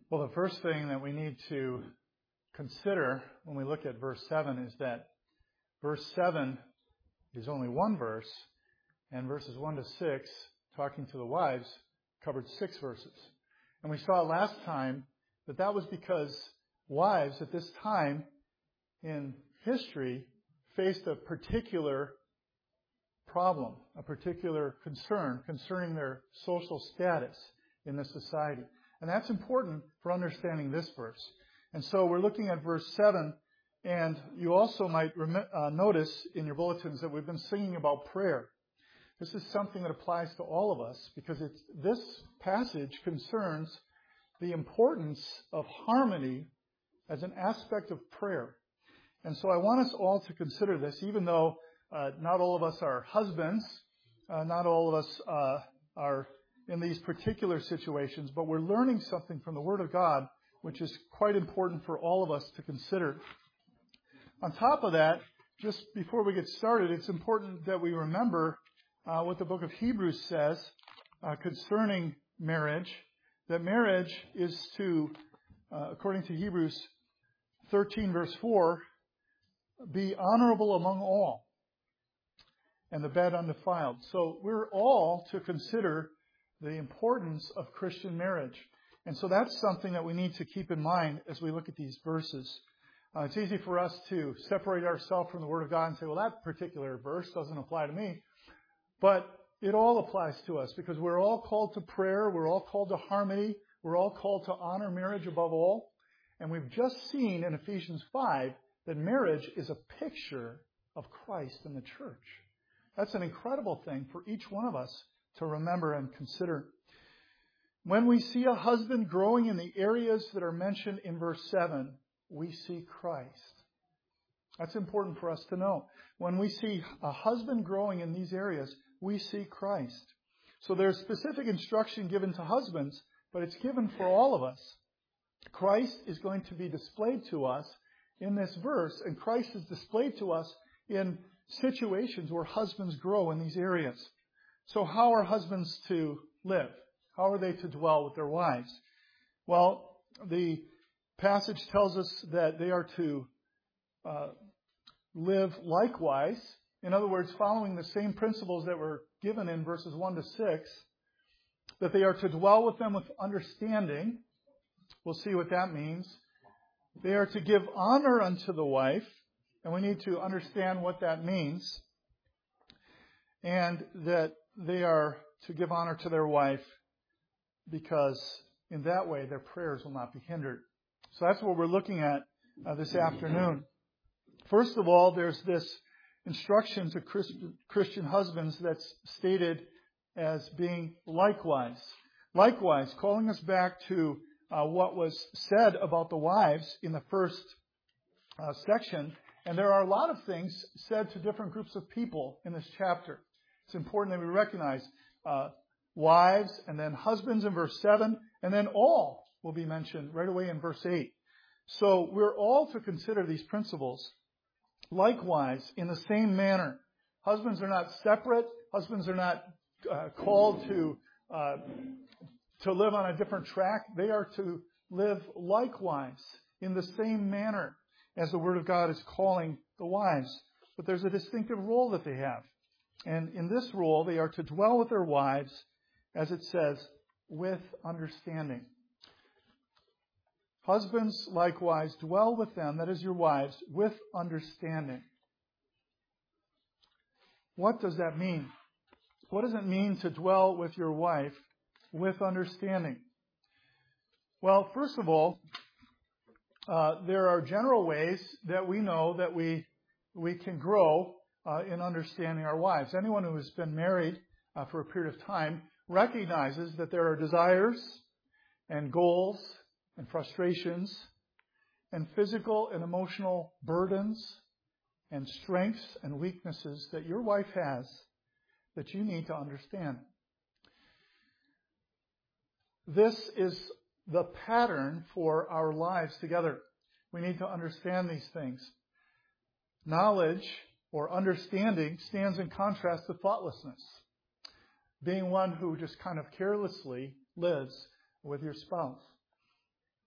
Well, the first thing that we need to consider when we look at verse 7 is that verse 7 is only one verse, and verses 1 to 6, talking to the wives, covered 6 verses. And we saw last time that that was because wives at this time in history faced a particular problem, a particular concern concerning their social status in this society. And that's important for understanding this verse. And so we're looking at verse 7, and you also might notice in your bulletins that we've been singing about prayer. This is something that applies to all of us because this passage concerns the importance of harmony as an aspect of prayer. And so I want us all to consider this, even though not all of us are husbands, not all of us are in these particular situations, but we're learning something from the Word of God, which is quite important for all of us to consider. On top of that, just before we get started, it's important that we remember what the book of Hebrews says concerning marriage, that marriage is to, according to Hebrews 13 verse 4, be honorable among all, and the bed undefiled. So we're all to consider the importance of Christian marriage. And so that's something that we need to keep in mind as we look at these verses. It's easy for us to separate ourselves from the Word of God and say, well, that particular verse doesn't apply to me. But it all applies to us because we're all called to prayer. We're all called to harmony. We're all called to honor marriage above all. And we've just seen in Ephesians 5 that marriage is a picture of Christ and the church. That's an incredible thing for each one of us to remember and consider. When we see a husband growing in the areas that are mentioned in verse 7, we see Christ. That's important for us to know. When we see a husband growing in these areas, we see Christ. So there's specific instruction given to husbands, but it's given for all of us. Christ is going to be displayed to us in this verse, and Christ is displayed to us in situations where husbands grow in these areas. So how are husbands to live? How are they to dwell with their wives? Well, the passage tells us that they are to live likewise. In other words, following the same principles that were given in verses 1 to 6, that they are to dwell with them with understanding. We'll see what that means. They are to give honor unto the wife, and we need to understand what that means. And that they are to give honor to their wife because in that way their prayers will not be hindered. So that's what we're looking at this afternoon. First of all, there's this instruction to Christian husbands that's stated as being likewise. Likewise, calling us back to what was said about the wives in the first section. And there are a lot of things said to different groups of people in this chapter. It's important that we recognize wives and then husbands in verse 7, and then all will be mentioned right away in verse 8. So we're all to consider these principles. Likewise, in the same manner, husbands are not separate. Husbands are not called to live on a different track. They are to live likewise in the same manner as the Word of God is calling the wives. But there's a distinctive role that they have. And in this role, they are to dwell with their wives, as it says, with understanding. Husbands, likewise, dwell with them, that is your wives, with understanding. What does that mean? What does it mean to dwell with your wife with understanding? Well, first of all, there are general ways that we know that we can grow in understanding our wives. Anyone who has been married for a period of time recognizes that there are desires and goals and frustrations and physical and emotional burdens and strengths and weaknesses that your wife has that you need to understand. This is the pattern for our lives together. We need to understand these things. Knowledge or understanding stands in contrast to thoughtlessness. Being one who just kind of carelessly lives with your spouse.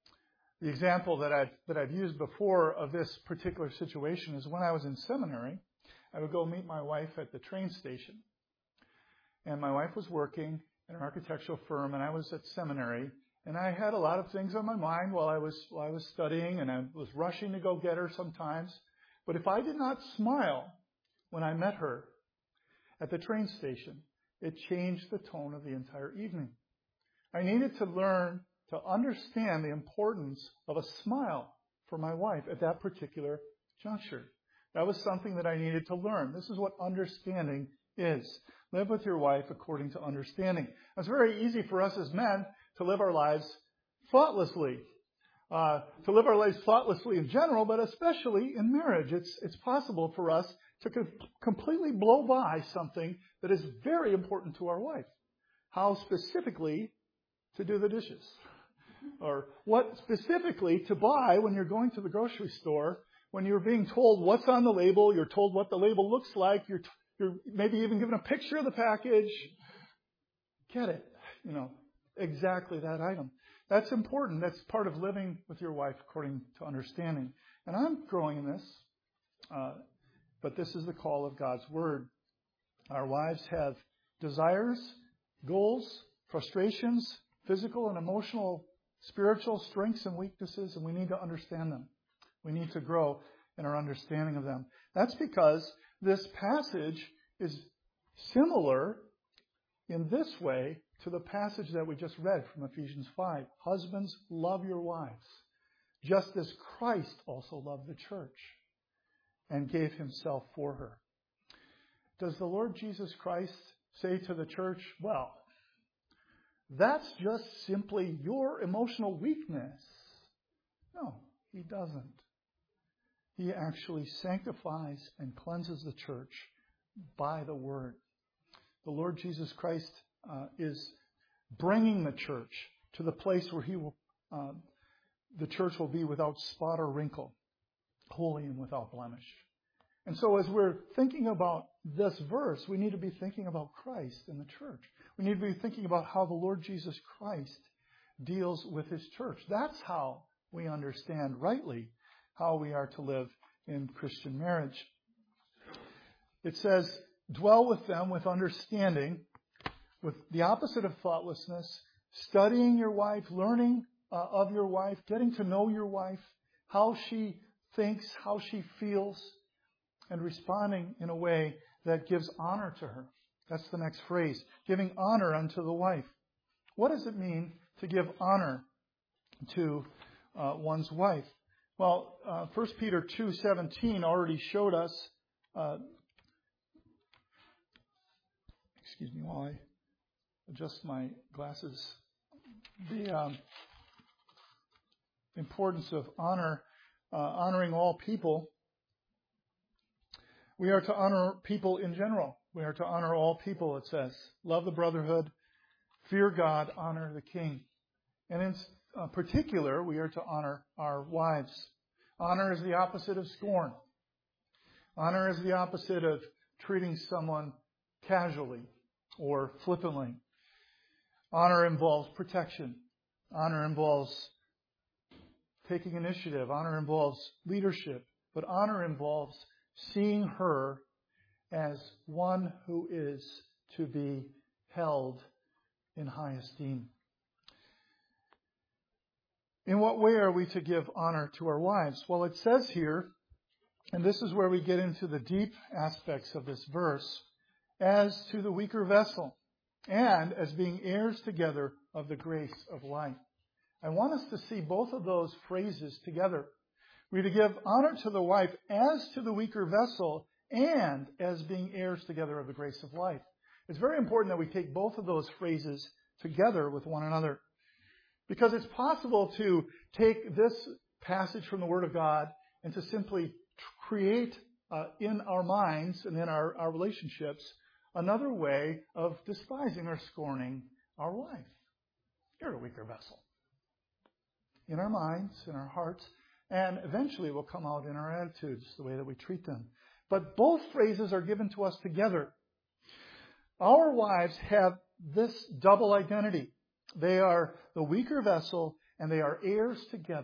The example that I've used before of this particular situation is when I was in seminary, I would go meet my wife at the train station. And my wife was working in an architectural firm, and I was at seminary. And I had a lot of things on my mind while I was studying, and I was rushing to go get her sometimes. But if I did not smile when I met her at the train station, it changed the tone of the entire evening. I needed to learn to understand the importance of a smile for my wife at that particular juncture. That was something that I needed to learn. This is what understanding is. Live with your wife according to understanding. It's very easy for us as men to live our lives thoughtlessly. To live our lives thoughtlessly in general, but especially in marriage. It's possible for us to completely blow by something that is very important to our wife. How specifically to do the dishes. Or what specifically to buy when you're going to the grocery store, when you're being told what's on the label, you're told what the label looks like, you're maybe even given a picture of the package. Get it. Exactly that item. That's important. That's part of living with your wife according to understanding. And I'm growing in this, but this is the call of God's Word. Our wives have desires, goals, frustrations, physical and emotional, spiritual strengths and weaknesses, and we need to understand them. We need to grow in our understanding of them. That's because this passage is similar in this way to the passage that we just read from Ephesians 5. Husbands, love your wives, just as Christ also loved the church and gave himself for her. Does the Lord Jesus Christ say to the church, well, that's just simply your emotional weakness? No, he doesn't. He actually sanctifies and cleanses the church by the Word. The Lord Jesus Christ is bringing the church to the place where the church will be without spot or wrinkle, holy and without blemish. And so as we're thinking about this verse, we need to be thinking about Christ and the church. We need to be thinking about how the Lord Jesus Christ deals with his church. That's how we understand rightly how we are to live in Christian marriage. It says, dwell with them with understanding, with the opposite of thoughtlessness, studying your wife, learning of your wife, getting to know your wife, how she thinks, how she feels, and responding in a way that gives honor to her. That's the next phrase, giving honor unto the wife. What does it mean to give honor to one's wife? Well, 1 Peter 2:17 already showed us, excuse me while I adjust my glasses, the importance of honoring all people. We are to honor people in general. We are to honor all people, it says. Love the brotherhood, fear God, honor the king. And in particular, we are to honor our wives. Honor is the opposite of scorn. Honor is the opposite of treating someone casually or flippantly. Honor involves protection. Honor involves taking initiative. Honor involves leadership. But honor involves seeing her as one who is to be held in high esteem. In what way are we to give honor to our wives? Well, it says here, and this is where we get into the deep aspects of this verse, as to the weaker vessel, and as being heirs together of the grace of life. I want us to see both of those phrases together. We're to give honor to the wife as to the weaker vessel and as being heirs together of the grace of life. It's very important that we take both of those phrases together with one another. Because it's possible to take this passage from the Word of God and to simply create in our minds and in our relationships another way of despising or scorning our wife. You're a weaker vessel. In our minds, in our hearts, and eventually it will come out in our attitudes, the way that we treat them. But both phrases are given to us together. Our wives have this double identity. They are the weaker vessel, and they are heirs together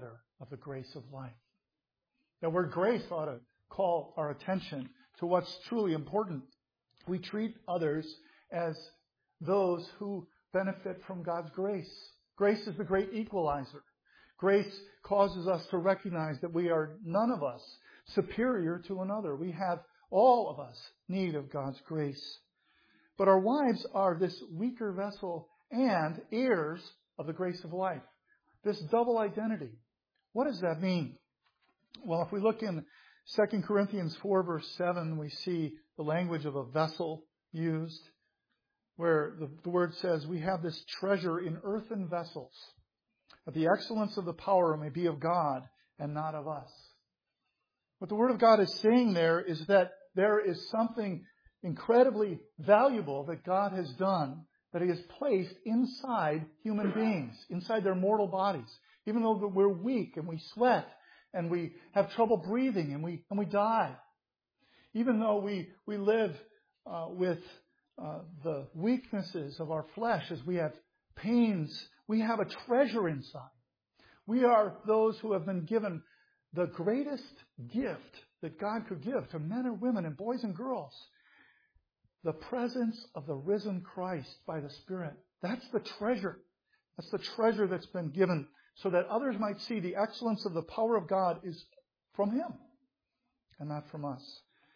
of the grace of life. That word grace ought to call our attention to what's truly important. We treat others as those who benefit from God's grace. Grace is the great equalizer. Grace causes us to recognize that we are, none of us, superior to another. We have, all of us, need of God's grace. But our wives are this weaker vessel and heirs of the grace of life. This double identity. What does that mean? Well, if we look in 2 Corinthians 4, verse 7, we see the language of a vessel used, where the word says, we have this treasure in earthen vessels, that the excellence of the power may be of God and not of us. What the Word of God is saying there is that there is something incredibly valuable that God has done, that He has placed inside human beings, inside their mortal bodies. Even though we're weak and we sweat and we have trouble breathing and we die. Even though we live with the weaknesses of our flesh as we have pains, we have a treasure inside. We are those who have been given the greatest gift that God could give to men and women and boys and girls. The presence of the risen Christ by the Spirit. That's the treasure. That's the treasure that's been given so that others might see the excellence of the power of God is from Him and not from us.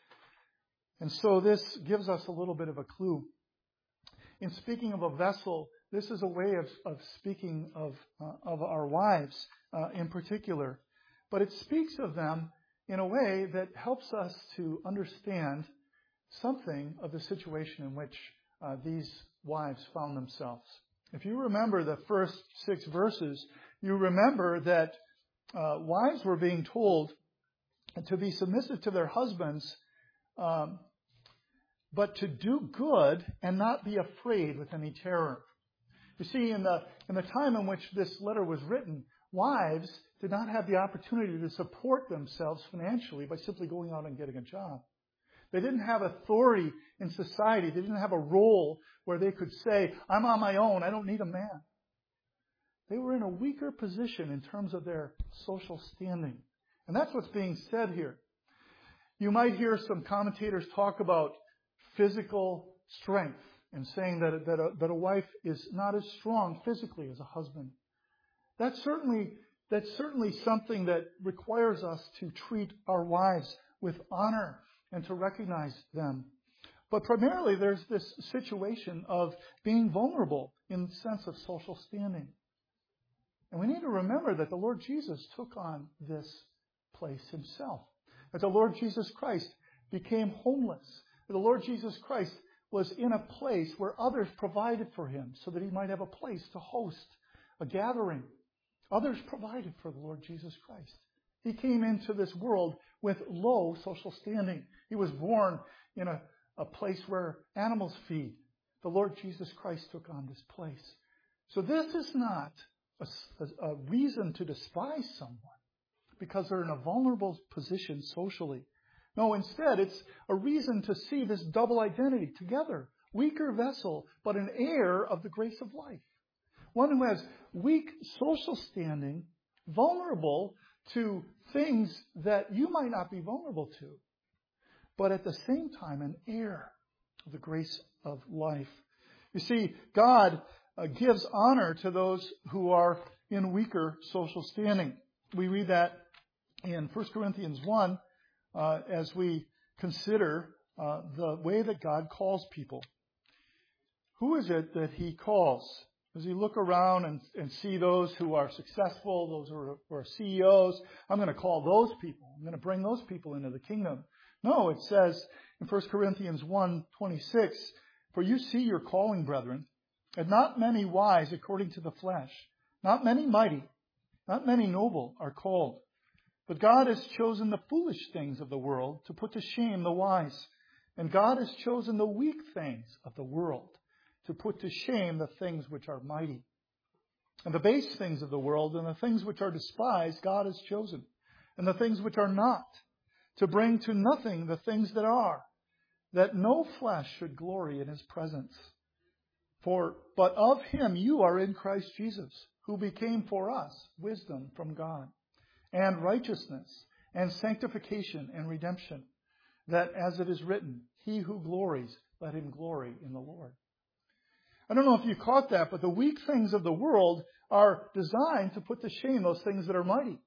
And so this gives us a little bit of a clue. In speaking of a vessel, this is a way of speaking of our wives in particular. But it speaks of them in a way that helps us to understand something of the situation in which these wives found themselves. If you remember the first 6 verses, you remember that wives were being told to be submissive to their husbands, but to do good and not be afraid with any terror. You see, in the time in which this letter was written, wives did not have the opportunity to support themselves financially by simply going out and getting a job. They didn't have authority in society. They didn't have a role where they could say, I'm on my own, I don't need a man. They were in a weaker position in terms of their social standing. And that's what's being said here. You might hear some commentators talk about physical strength and saying that a wife is not as strong physically as a husband. That's certainly something that requires us to treat our wives with honor and to recognize them. But primarily there's this situation of being vulnerable in the sense of social standing. And we need to remember that the Lord Jesus took on this place Himself. That the Lord Jesus Christ became homeless. That the Lord Jesus Christ was in a place where others provided for Him so that He might have a place to host a gathering. Others provided for the Lord Jesus Christ. He came into this world with low social standing. He was born in a place where animals feed. The Lord Jesus Christ took on this place. So this is not a reason to despise someone because they're in a vulnerable position socially. No, instead, it's a reason to see this double identity together. Weaker vessel, but an heir of the grace of life. One who has weak social standing, vulnerable to things that you might not be vulnerable to, but at the same time an heir of the grace of life. You see, God gives honor to those who are in weaker social standing. We read that in 1 Corinthians 1 as we consider the way that God calls people. Who is it that He calls? Does He look around and see those who are successful, those who are CEOs? I'm going to call those people. I'm going to bring those people into the kingdom. No, it says in 1 Corinthians 1:26, for you see your calling, brethren, and not many wise according to the flesh, not many mighty, not many noble are called. But God has chosen the foolish things of the world to put to shame the wise. And God has chosen the weak things of the world to put to shame the things which are mighty. And the base things of the world and the things which are despised God has chosen. And the things which are not, to bring to nothing the things that are, that no flesh should glory in His presence. But of Him you are in Christ Jesus, who became for us wisdom from God, and righteousness and sanctification and redemption, that as it is written, he who glories, let him glory in the Lord. I don't know if you caught that, but the weak things of the world are designed to put to shame those things that are mighty.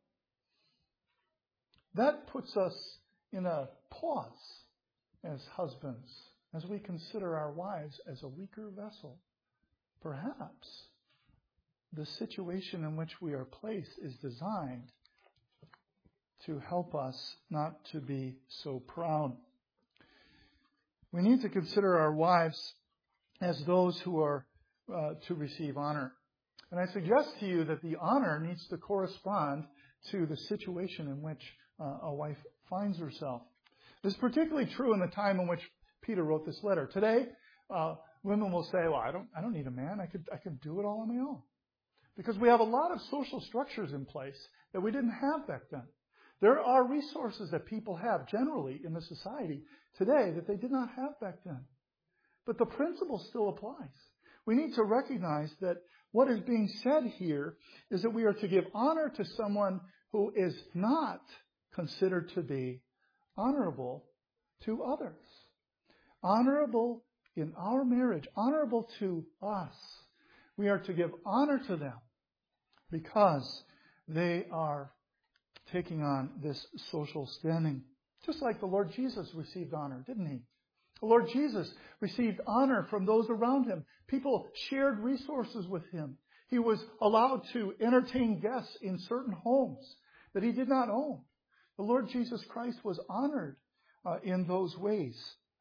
That puts us in a pause as husbands, as we consider our wives as a weaker vessel. Perhaps the situation in which we are placed is designed to help us not to be so proud. We need to consider our wives as those who are to receive honor. And I suggest to you that the honor needs to correspond to the situation in which a wife finds herself. This is particularly true in the time in which Peter wrote this letter. Today, women will say, well, I don't need a man. I could do it all on my own. Because we have a lot of social structures in place that we didn't have back then. There are resources that people have generally in the society today that they did not have back then. But the principle still applies. We need to recognize that what is being said here is that we are to give honor to someone who is not considered to be honorable to others. Honorable in our marriage, honorable to us. We are to give honor to them because they are taking on this social standing. Just like the Lord Jesus received honor, didn't he? The Lord Jesus received honor from those around him. People shared resources with him. He was allowed to entertain guests in certain homes that he did not own. The Lord Jesus Christ was honored in those ways.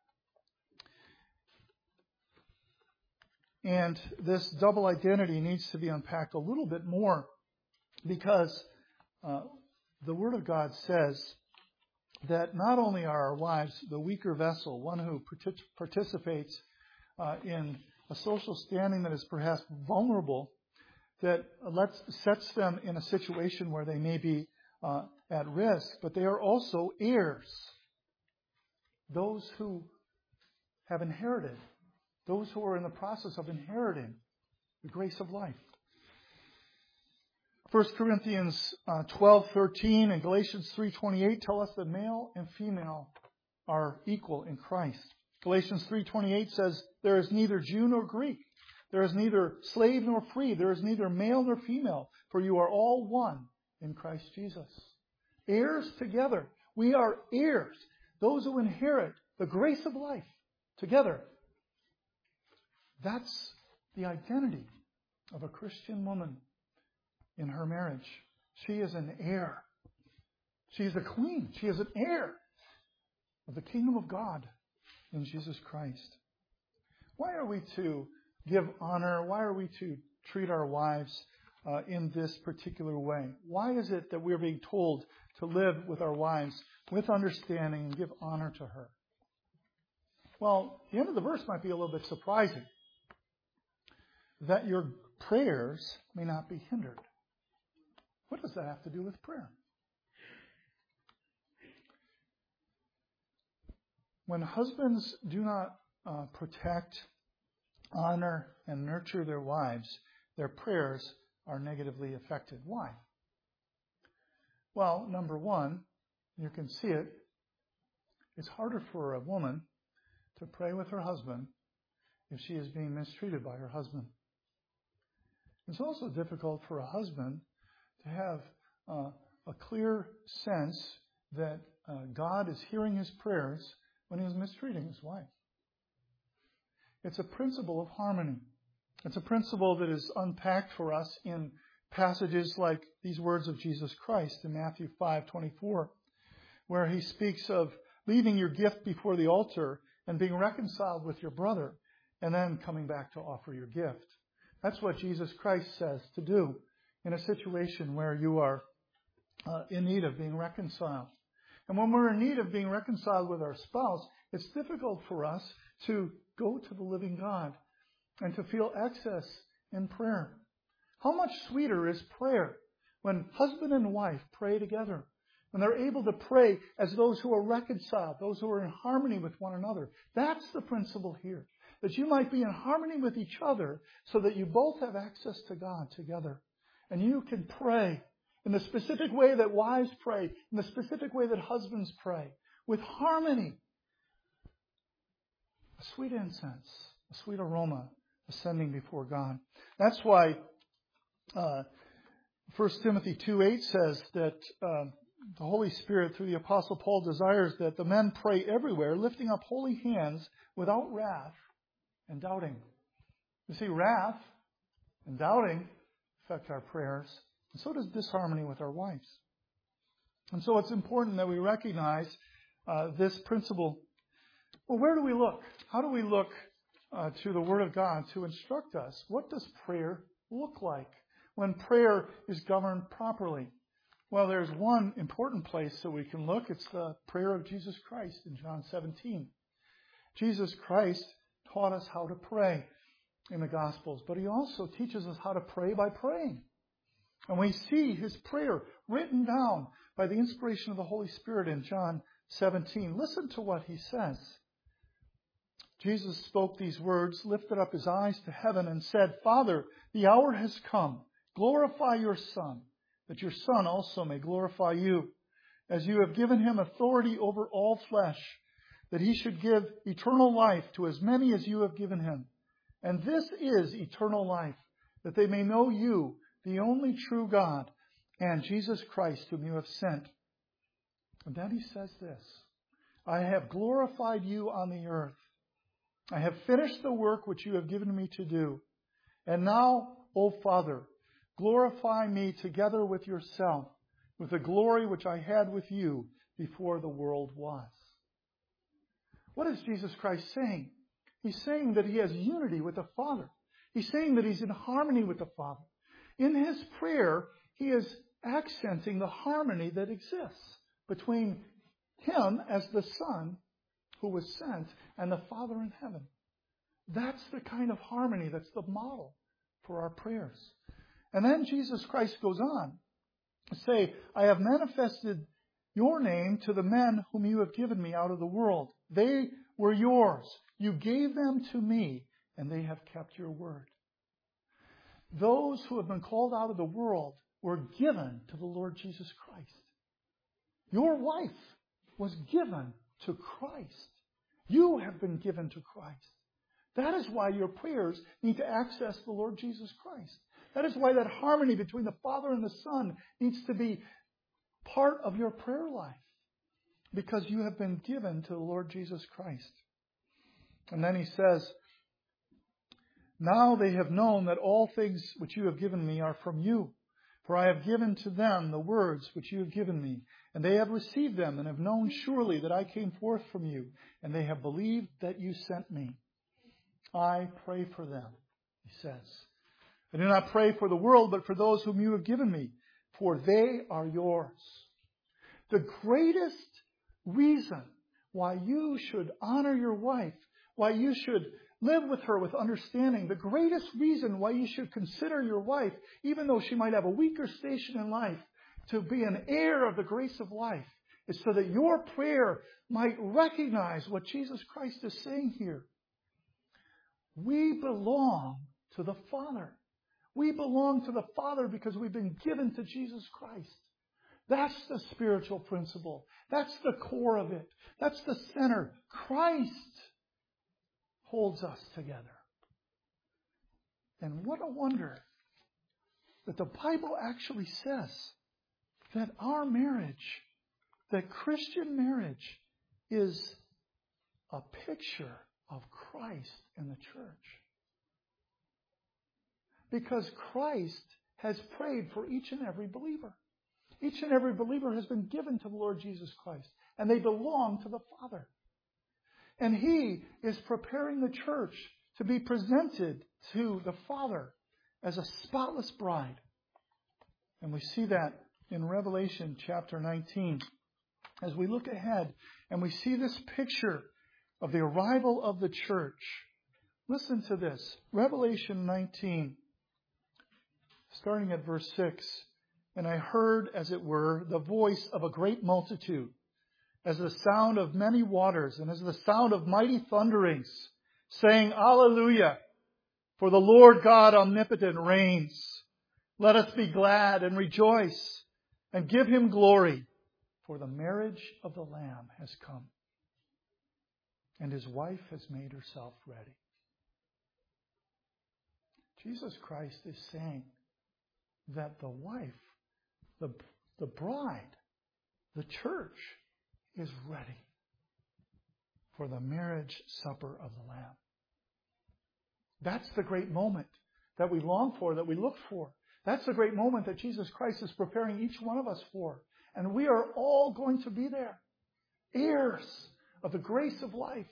And this double identity needs to be unpacked a little bit more because the Word of God says that not only are our wives the weaker vessel, one who participates in a social standing that is perhaps vulnerable, that sets them in a situation where they may be at risk, but they are also heirs. Those who have inherited, those who are in the process of inheriting the grace of life. 1 Corinthians 12:13 and Galatians 3:28 tell us that male and female are equal in Christ. Galatians 3:28 says, there is neither Jew nor Greek. There is neither slave nor free. There is neither male nor female. For you are all one in Christ Jesus. Heirs together. We are heirs. Those who inherit the grace of life together. That's the identity of a Christian woman in her marriage. She is an heir. She is a queen. She is an heir of the kingdom of God in Jesus Christ. Why are we to give honor? Why are we to treat our wives in this particular way? Why is it that we're being told to live with our wives with understanding and give honor to her? Well, the end of the verse might be a little bit surprising. That your prayers may not be hindered. What does that have to do with prayer? When husbands do not protect, honor, and nurture their wives, their prayers are negatively affected. Why? Well, number one, you can see it. It's harder for a woman to pray with her husband if she is being mistreated by her husband. It's also difficult for a husband to have a clear sense that God is hearing his prayers when he is mistreating his wife. It's a principle of harmony. It's a principle that is unpacked for us in passages like these words of Jesus Christ in Matthew 5:24, where he speaks of leaving your gift before the altar and being reconciled with your brother and then coming back to offer your gift. That's what Jesus Christ says to do in a situation where you are in need of being reconciled. And when we're in need of being reconciled with our spouse, it's difficult for us to go to the living God and to feel access in prayer. How much sweeter is prayer when husband and wife pray together, when they're able to pray as those who are reconciled, those who are in harmony with one another. That's the principle here, that you might be in harmony with each other so that you both have access to God together. And you can pray in the specific way that wives pray, in the specific way that husbands pray, with harmony. A sweet incense, a sweet aroma ascending before God. That's why 1 Timothy 2:8 says that the Holy Spirit, through the Apostle Paul, desires that the men pray everywhere, lifting up holy hands without wrath and doubting. You see, wrath and doubting affect our prayers, and so does disharmony with our wives. And so it's important that we recognize this principle. Well, where do we look? How do we look to the Word of God to instruct us? What does prayer look like when prayer is governed properly? Well, there's one important place that we can look. It's the prayer of Jesus Christ in John 17. Jesus Christ taught us how to pray in the Gospels, but He also teaches us how to pray by praying. And we see His prayer written down by the inspiration of the Holy Spirit in John 17. Listen to what He says. Jesus spoke these words, lifted up His eyes to heaven, and said, Father, the hour has come. Glorify your Son, that your Son also may glorify you, as you have given Him authority over all flesh, that He should give eternal life to as many as you have given Him. And this is eternal life, that they may know you, the only true God, and Jesus Christ, whom you have sent. And then He says this, I have glorified you on the earth. I have finished the work which you have given me to do. And now, O Father, glorify me together with yourself, with the glory which I had with you before the world was. What is Jesus Christ saying? He's saying that He has unity with the Father. He's saying that He's in harmony with the Father. In His prayer, He is accenting the harmony that exists between Him as the Son who was sent and the Father in heaven. That's the kind of harmony that's the model for our prayers. And then Jesus Christ goes on to say, I have manifested your name to the men whom you have given me out of the world. They were yours. You gave them to me, and they have kept your word. Those who have been called out of the world were given to the Lord Jesus Christ. Your wife was given to Christ. You have been given to Christ. That is why your prayers need to access the Lord Jesus Christ. That is why that harmony between the Father and the Son needs to be part of your prayer life. Because you have been given to the Lord Jesus Christ. And then He says, now they have known that all things which you have given me are from you. For I have given to them the words which you have given me. And they have received them and have known surely that I came forth from you. And they have believed that you sent me. I pray for them, He says. I do not pray for the world, but for those whom you have given me. For they are yours. The greatest reason why you should honor your wife, why you should live with her with understanding, the greatest reason why you should consider your wife, even though she might have a weaker station in life, to be an heir of the grace of life, is so that your prayer might recognize what Jesus Christ is saying here. We belong to the Father. We belong to the Father because we've been given to Jesus Christ. That's the spiritual principle. That's the core of it. That's the center. Christ holds us together. And what a wonder that the Bible actually says that our marriage, that Christian marriage, is a picture of Christ in the church. Because Christ has prayed for each and every believer. Each and every believer has been given to the Lord Jesus Christ, and they belong to the Father. And He is preparing the church to be presented to the Father as a spotless bride. And we see that in Revelation chapter 19. As we look ahead and we see this picture of the arrival of the church. Listen to this. Revelation 19, starting at verse 6. And I heard, as it were, the voice of a great multitude, as the sound of many waters, and as the sound of mighty thunderings, saying, Alleluia! For the Lord God omnipotent reigns. Let us be glad and rejoice and give Him glory, for the marriage of the Lamb has come, and His wife has made herself ready. Jesus Christ is saying that the wife, the bride, the church, is ready for the marriage supper of the Lamb. That's the great moment that we long for, that we look for. That's the great moment that Jesus Christ is preparing each one of us for. And we are all going to be there, heirs of the grace of life.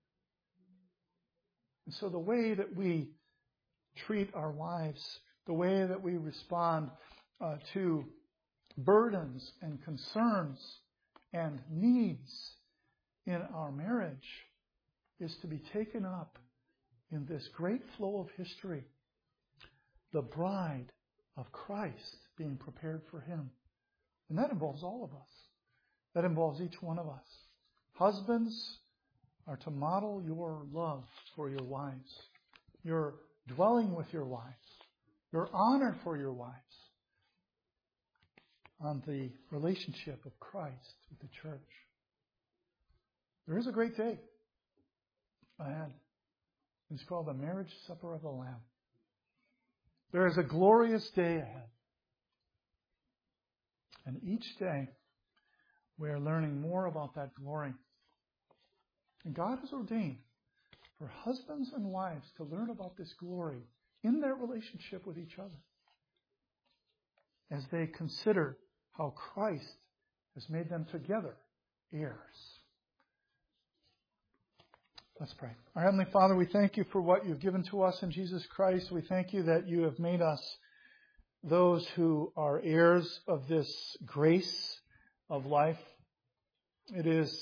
And so the way that we treat our wives, the way that we respond to burdens and concerns and needs in our marriage is to be taken up in this great flow of history, the bride of Christ being prepared for Him. And that involves all of us. That involves each one of us. Husbands are to model your love for your wives, your dwelling with your wives, your honor for your wives on the relationship of Christ with the church. There is a great day ahead. It's called the marriage supper of the Lamb. There is a glorious day ahead. And each day we are learning more about that glory. And God has ordained for husbands and wives to learn about this glory in their relationship with each other as they consider how Christ has made them together heirs. Let's pray. Our Heavenly Father, we thank You for what You've given to us in Jesus Christ. We thank You that You have made us those who are heirs of this grace of life. It is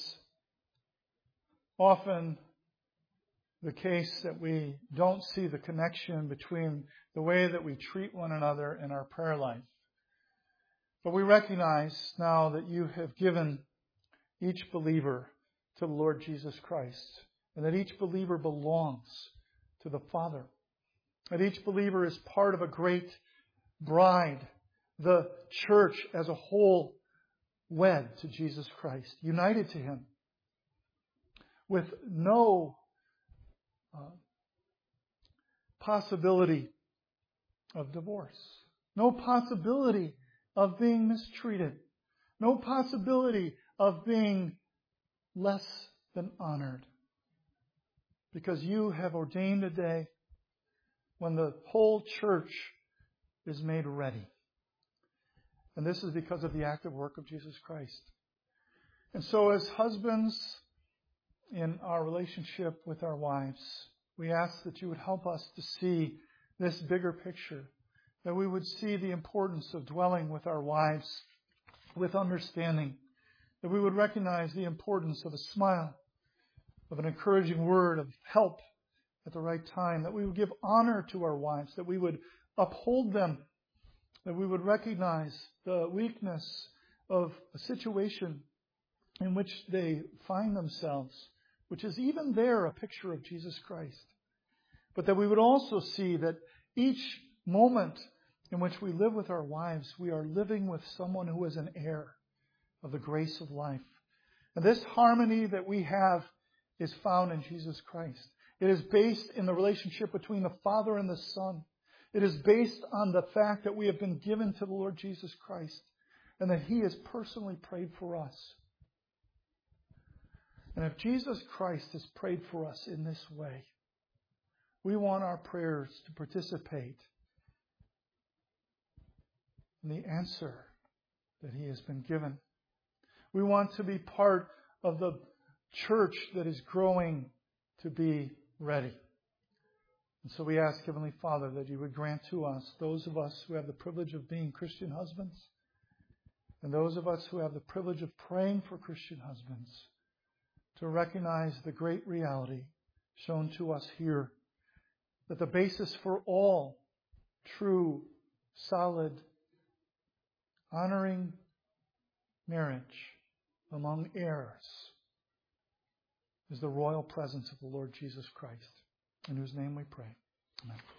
often the case that we don't see the connection between the way that we treat one another in our prayer life. But we recognize now that You have given each believer to the Lord Jesus Christ, and that each believer belongs to the Father, that each believer is part of a great bride, the church as a whole wed to Jesus Christ, united to Him, with no possibility of divorce, no possibility of being mistreated, no possibility of being less than honored. Because You have ordained a day when the whole church is made ready. And this is because of the active work of Jesus Christ. And so as husbands in our relationship with our wives, we ask that You would help us to see this bigger picture, that we would see the importance of dwelling with our wives with understanding, that we would recognize the importance of a smile, of an encouraging word, of help at the right time, that we would give honor to our wives, that we would uphold them, that we would recognize the weakness of a situation in which they find themselves, which is even there a picture of Jesus Christ. But that we would also see that each moment in which we live with our wives, we are living with someone who is an heir of the grace of life. And this harmony that we have is found in Jesus Christ. It is based in the relationship between the Father and the Son. It is based on the fact that we have been given to the Lord Jesus Christ and that He has personally prayed for us. And if Jesus Christ has prayed for us in this way, we want our prayers to participate in the answer that He has been given. We want to be part of the church that is growing to be ready. And so we ask, Heavenly Father, that You would grant to us, those of us who have the privilege of being Christian husbands, and those of us who have the privilege of praying for Christian husbands, to recognize the great reality shown to us here, that the basis for all true, solid, honoring marriage among heirs is the royal presence of the Lord Jesus Christ, in whose name we pray. Amen.